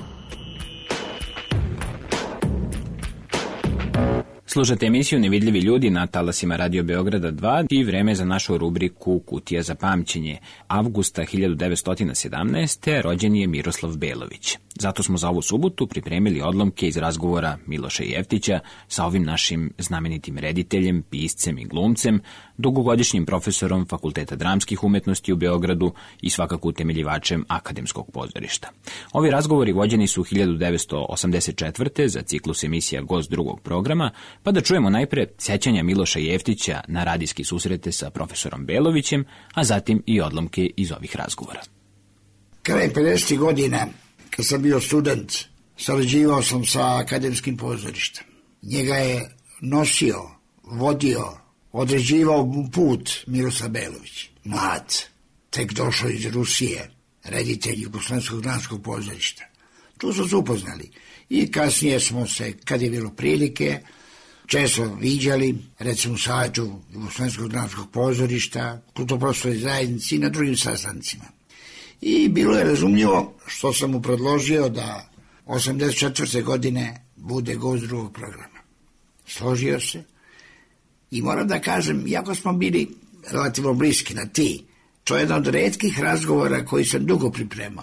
Slušate emisiju Nevidljivi ljudi na talasima Radio Beograda 2 i vreme za našu rubriku Kutija za pamćenje. Avgusta 1917. rođen je Miroslav Belović. Zato smo za ovu subotu pripremili odlomke iz razgovora Miloša Jeftića sa ovim našim znamenitim rediteljem, piscem i glumcem, dugogodišnjim profesorom Fakulteta dramskih umetnosti u Beogradu i svakako utemeljivačem akademskog pozorišta. Ovi razgovori vođeni su 1984. za ciklus emisija Gost drugog programa, pa da čujemo najpre sećanja Miloša Jeftića na radijski susrete sa profesorom Belovićem, a zatim i odlomke iz ovih razgovora. Kraj 50. godina, kad sam bio student, sarađivao sam sa akademskim pozorištem. Njega je nosio, vodio, određivao put Miroslav Belović. Mlad, tek došao iz Rusije, reditelj Jugoslovenskog dramskog pozorišta. Tu smo se upoznali i kasnije smo se, kad je bilo prilike, često viđali, recimo u savjetu Jugoslovenskog dramskog pozorišta, kulturno-prosvetnoj zajednici i na drugim sastancima. I bilo je razumljivo što sam mu predložio da 84. godine bude gost drugog programa. Složio se i moram da kažem, iako smo bili relativno bliski na ti, to je jedan od retkih razgovora koji sam dugo pripremao.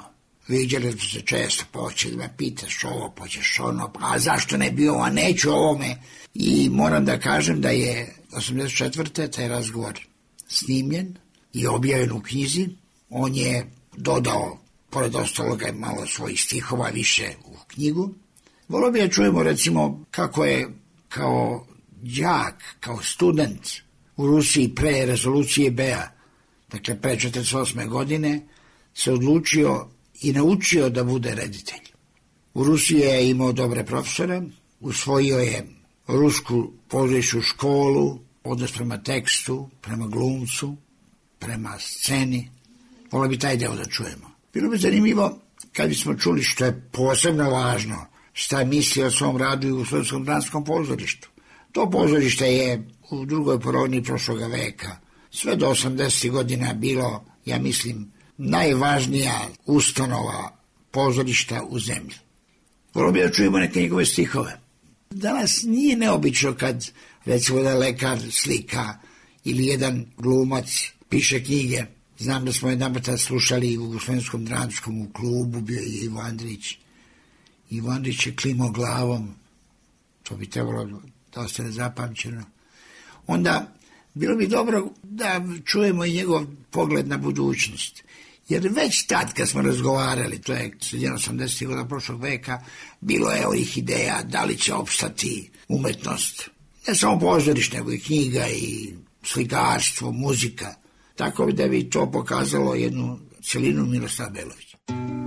Viđali smo se često, poće da me pitaš ovo, poćeš ono, a zašto ne bi ovo, a neću ovome. I moram da kažem da je 84. taj razgovor snimljen i objavljen u knjizi. On je dodao, pored ostaloga, malo svojih stihova više u knjigu. Volio bi da čujemo, recimo, kako je kao đak, kao student u Rusiji pre rezolucije BEA, dakle pre 48. godine, se odlučio i naučio da bude reditelj. U Rusiji je imao dobre profesore, usvojio je rusku pozorišnu školu, odnos prema tekstu, prema glumcu, prema sceni. Volio bi taj deo da čujemo. Bilo bi zanimljivo kad bismo čuli, što je posebno važno, šta je mislio o svom radu i u Srpskom dramskom pozorištu. To pozorište je u drugoj polovini prošloga veka, sve do 80. godina bilo, ja mislim, najvažnija ustanova pozorišta u zemlji. Volio bi da čujemo neke njegove stihove. Danas nije neobično kad, recimo, da lekar slika ili jedan glumac piše knjige. Znam da smo jedan puta slušali u Slovenskom dramskom klubu, bio je Ivo Andrić. Ivo Andrić je klimao glavom, to bi trebalo da ostane zapamćeno. Onda bilo bi dobro da čujemo i njegov pogled na budućnost. Jer već tad kad smo razgovarali, to je sredina 80. godina prošlog veka, bilo je ovih ideja da li će opstati umetnost. Ne samo pozorište, nego i knjiga i slikarstvo, muzika. Tako da bi to pokazalo jednu celinu Miroslava Belovića.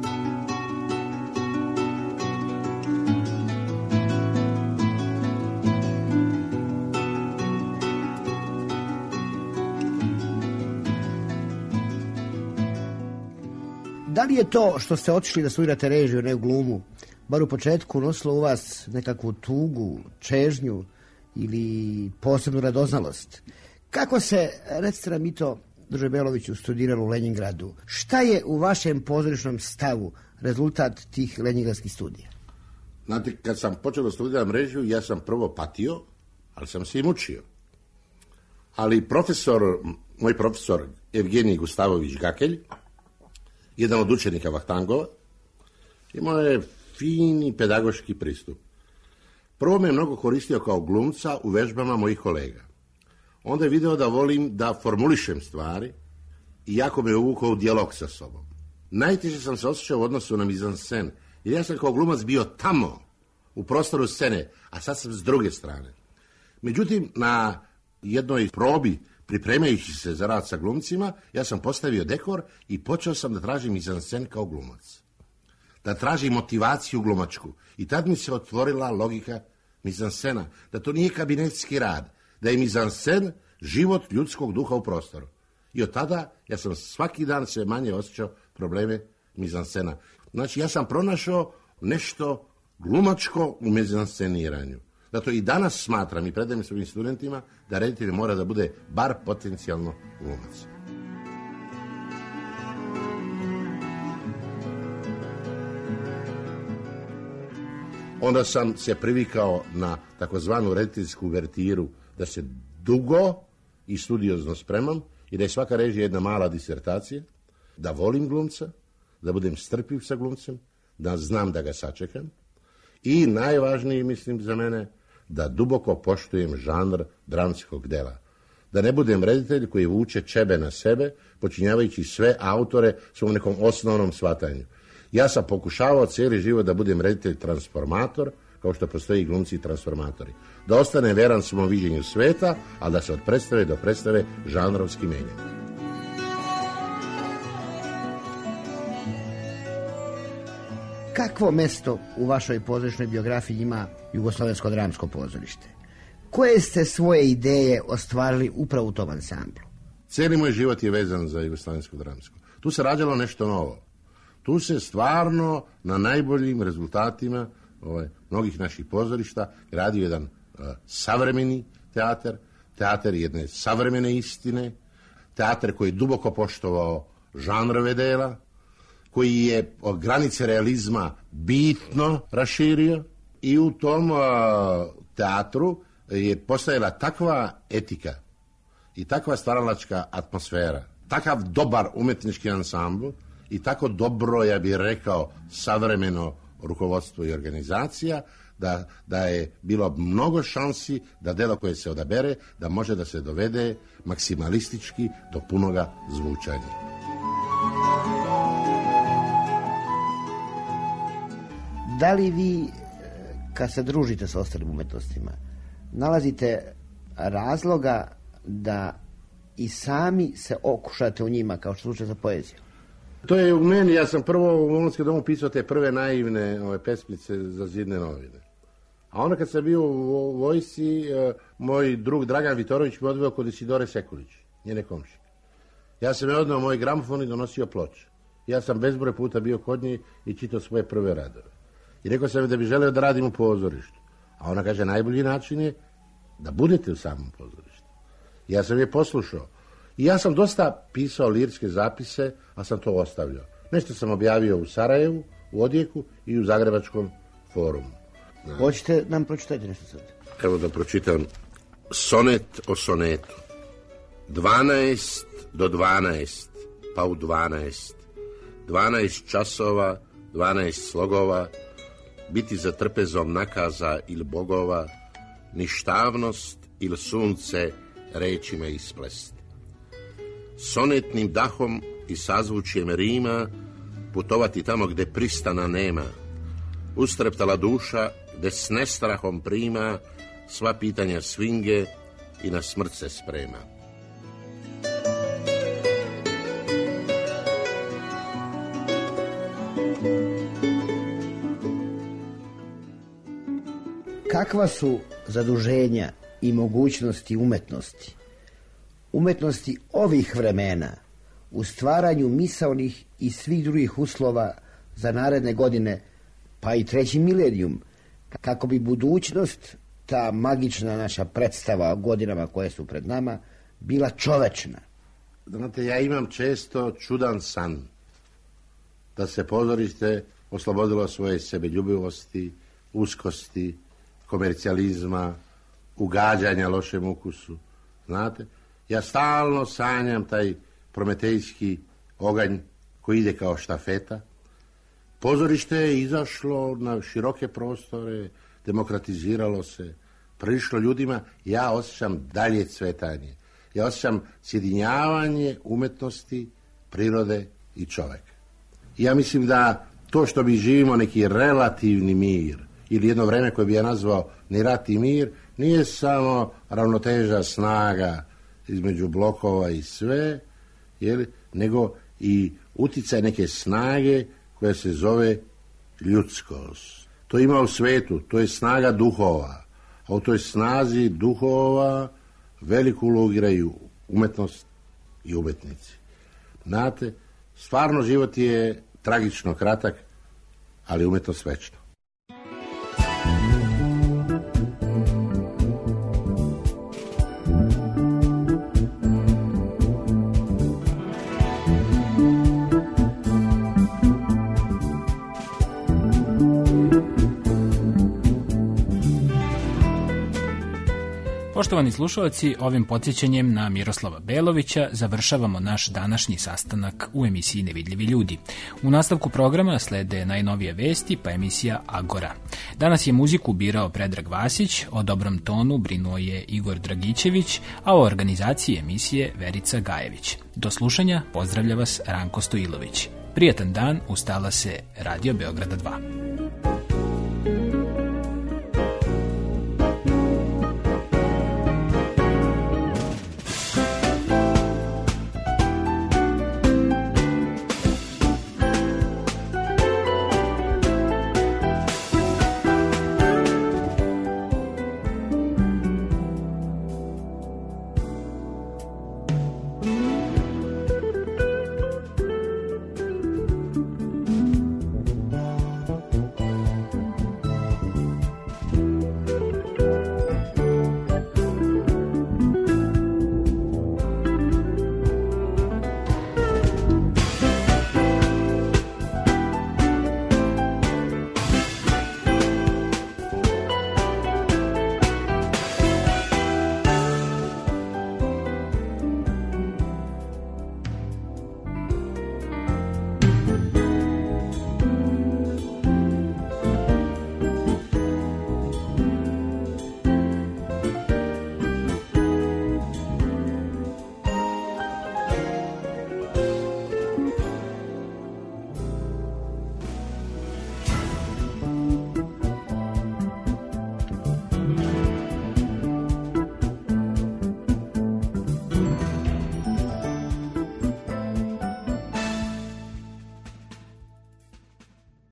Da li je to što ste otišli da studirate režiju, ne glumu, bar u početku nosilo u vas nekakvu tugu, čežnju ili posebnu radoznalost? Kako se, recite nam i to, druže Beloviću, studiralo u Leningradu? Šta je u vašem pozorišnom stavu rezultat tih leningradskih studija? Znate, kad sam počeo da studiram režiju, ja sam prvo patio, ali sam se i mučio. Ali moj profesor Evgenij Gustavović Gakelj, jedan od učenika Vahtangova, imao je fini pedagoški pristup. Prvo me mnogo koristio kao glumca u vežbama mojih kolega. Onda je video da volim da formulišem stvari i jako me uvukao u dijalog sa sobom. Najteže sam se osjećao u odnosu na mizansen, jer ja sam kao glumac bio tamo, u prostoru scene, a sad sam s druge strane. Međutim, na jednoj probi, pripremajući se za rad sa glumcima, ja sam postavio dekor i počeo sam da tražim mizansen kao glumac. Da tražim motivaciju glumačku. I tad mi se otvorila logika mizansena, da to nije kabinetski rad, da je mizansen život ljudskog duha u prostoru. I od tada ja sam svaki dan sve manje osjećao probleme mizansena. Znači, ja sam pronašao nešto glumačko u mizanseniranju. Zato i danas smatram i predajem svojim studentima da reditelj mora da bude bar potencijalno glumac. Onda sam se privikao na takozvanu rediteljsku uvertiru, da se dugo i studiozno spremam i da je svaka režija jedna mala disertacija, da volim glumca, da budem strpljiv sa glumcem, da znam da ga sačekam i najvažnije, mislim za mene, da duboko poštujem žanr dramskog dela. Da ne budem reditelj koji vuče čebe na sebe, počinjavajući sve autore svom nekom osnovnom shvatanju. Ja sam pokušavao cijeli život da budem reditelj transformator, kao što postoji glumci i transformatori. Da ostane veran svom viđenju sveta, ali da se od predstave do predstave žanrovski menja. Kakvo mesto u vašoj pozorišnoj biografiji ima Jugoslovensko dramsko pozorište? Koje ste svoje ideje ostvarili upravo u tom ansamblu? Cijeli moj život je vezan za Jugoslovensko dramsko. Tu se rađalo nešto novo. Tu se stvarno na najboljim rezultatima mnogih naših pozorišta radio jedan savremeni teatar jedne savremene istine, teatar koji je duboko poštovao žanrove dela, koji je granice realizma bitno raširio i u tom teatru je postojala takva etika i takva stvaralačka atmosfera, takav dobar umetnički ansambl i tako dobro, ja bih rekao, savremeno rukovodstvo i organizacija, da je bilo mnogo šansi da delo koje se odabere, da može da se dovede maksimalistički do punoga zvučanja. Da li vi, kad se družite sa ostalim umetnostima, nalazite razloga da i sami se okušate u njima, kao što slučaj za poeziju? To je u meni, ja sam prvo u Molinskom domu pisao te prve naivne pesmice za zidne novine. A onda kad sam bio u vojsci, moj drug Dragan Vitorović me odveo kod Isidore Sekulić, njene komšike. Ja sam je odneo moj gramofon i donosio ploče. Ja sam bezbroj puta bio kod nje i čitao svoje prve radove. I rekao sam da bi želeo da radim u pozorištu. A ona kaže, najbolji način je da budete u samom pozorištu. Ja sam je poslušao. I ja sam dosta pisao lirske zapise, a sam to ostavljao. Nešto sam objavio u Sarajevu, u Odijeku i u Zagrebačkom forumu. Hoćete nam pročitati nešto sad? Evo da pročitam sonet o sonetu. 12 do 12, pa u 12. 12 časova, 12 slogova, biti za trpezom nakaza ili bogova, ništavnost ili sunce rečima isplest. Sonetnim dahom i sazvučjem rima putovati tamo gde pristana nema. Ustreptala duša gde s nestrahom prima sva pitanja svinge i na smrt se sprema. Kakva su zaduženja i mogućnosti umetnosti? Umetnosti ovih vremena u stvaranju misaonih i svih drugih uslova za naredne godine, pa i treći milenijum, kako bi budućnost, ta magična naša predstava o godinama koje su pred nama, bila čovečna. Znate, ja imam često čudan san da se pozorište oslobodilo svoje sebeljubivosti, uskosti, komercijalizma, ugađanja lošem ukusu. Znate, ja stalno sanjam taj prometejski oganj koji ide kao štafeta. Pozorište je izašlo na široke prostore, demokratiziralo se, prišlo ljudima. Ja osjećam dalje cvetanje. Ja osjećam sjedinjavanje umetnosti, prirode i čoveka. Ja mislim da to što mi živimo neki relativni mir ili jedno vreme koje bi ja nazvao ni rat i mir, nije samo ravnoteža snaga između blokova i sve, nego i uticaj neke snage koja se zove ljudskost. To ima u svetu, to je snaga duhova, a u toj snazi duhova veliku ulogu igraju umetnost i umetnici. Znate, stvarno život je tragično kratak, ali umetnost večna. Poštovani slušalci, ovim podsjećanjem na Miroslava Belovića završavamo naš današnji sastanak u emisiji Nevidljivi ljudi. U nastavku programa slede najnovije vesti pa emisija Agora. Danas je muziku birao Predrag Vasić, o dobrom tonu brinuo je Igor Dragićević, a o organizaciji emisije Verica Gajević. Do slušanja, pozdravlja vas Ranko Stojilović. Prijatan dan, ustala se Radio Beograda 2.